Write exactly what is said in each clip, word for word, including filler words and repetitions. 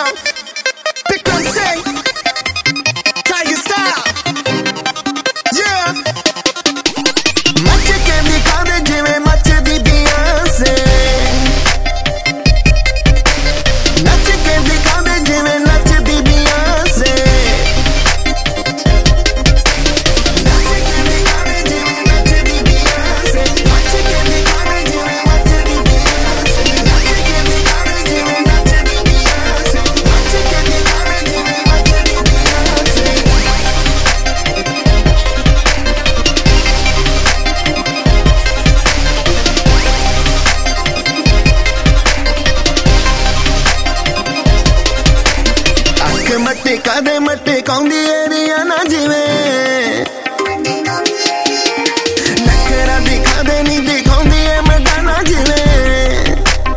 down. Pick up, say, Tiger style. Yeah. Mache ke dikha de jive mache di Beyonce. Nache ke dikha de jive nache di Beyonce. Nache ke dikha de jive nache di Beyonce. Mache ke dikha de jive mache di Beyonce. Nache ke dikha de jive nache di Beyonce. Mache ke dikha de jive mache di Beyonce. ਅੱਖ ਮੱਟੇ ਕਾਦੇ ਮੱਟੇ ਕੌਂਦੀ area ਨਾ ਜਿਵੇਂ ਨਖਰਾ ਦਿਖਾਦੇ ਨਹੀਂ ਦਿਖਾਉਂਦੀ ਏ ਮਡਾਨਾ ਜਿਵੇਂ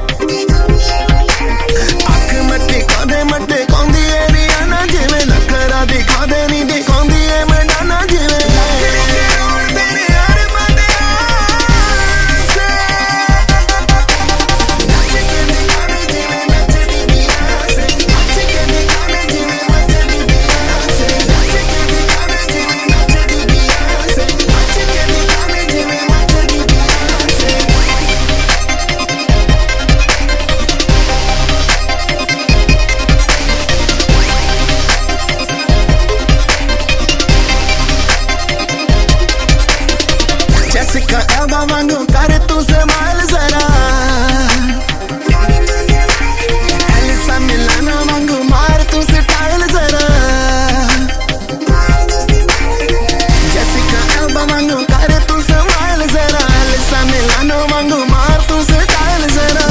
ਅੱਖ ਮੱਟੇ ਕਾਦੇ ਮੱਟੇ ਕੌਂਦੀ area ਨਾ ਜਿਵੇਂ ਨਖਰਾ ਦਿਖਾਦੇ ਨਹੀਂ ਦਿਖਾਉਂਦੀ ਏ ਮਡਾਨਾ ਜਿਵੇਂ Jessica Alba वांगू कर तू स्माइल जरा एलिसा मिलाना वांगू मार तू स्टाइल जरा Jessica Alba वांगू कर तू स्माइल जरा एलिसा मिलाना वांगू मार तू स्टाइल जरा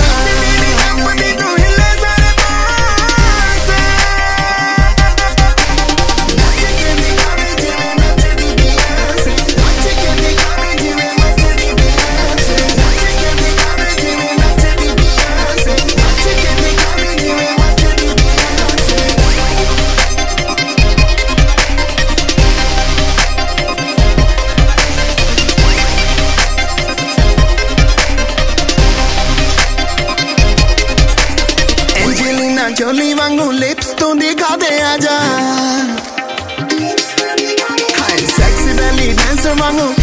चोली वांगू लिप्स तू दिखा दे आजा हाय सेक्सी बेली डांसर वांगू